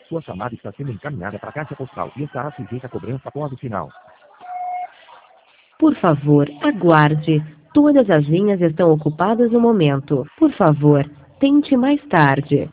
Sua chamada está sendo encaminhada para a caixa postal e estará sujeita a cobrança após o sinal. Por favor, aguarde. Todas as linhas estão ocupadas no momento. Por favor, tente mais tarde.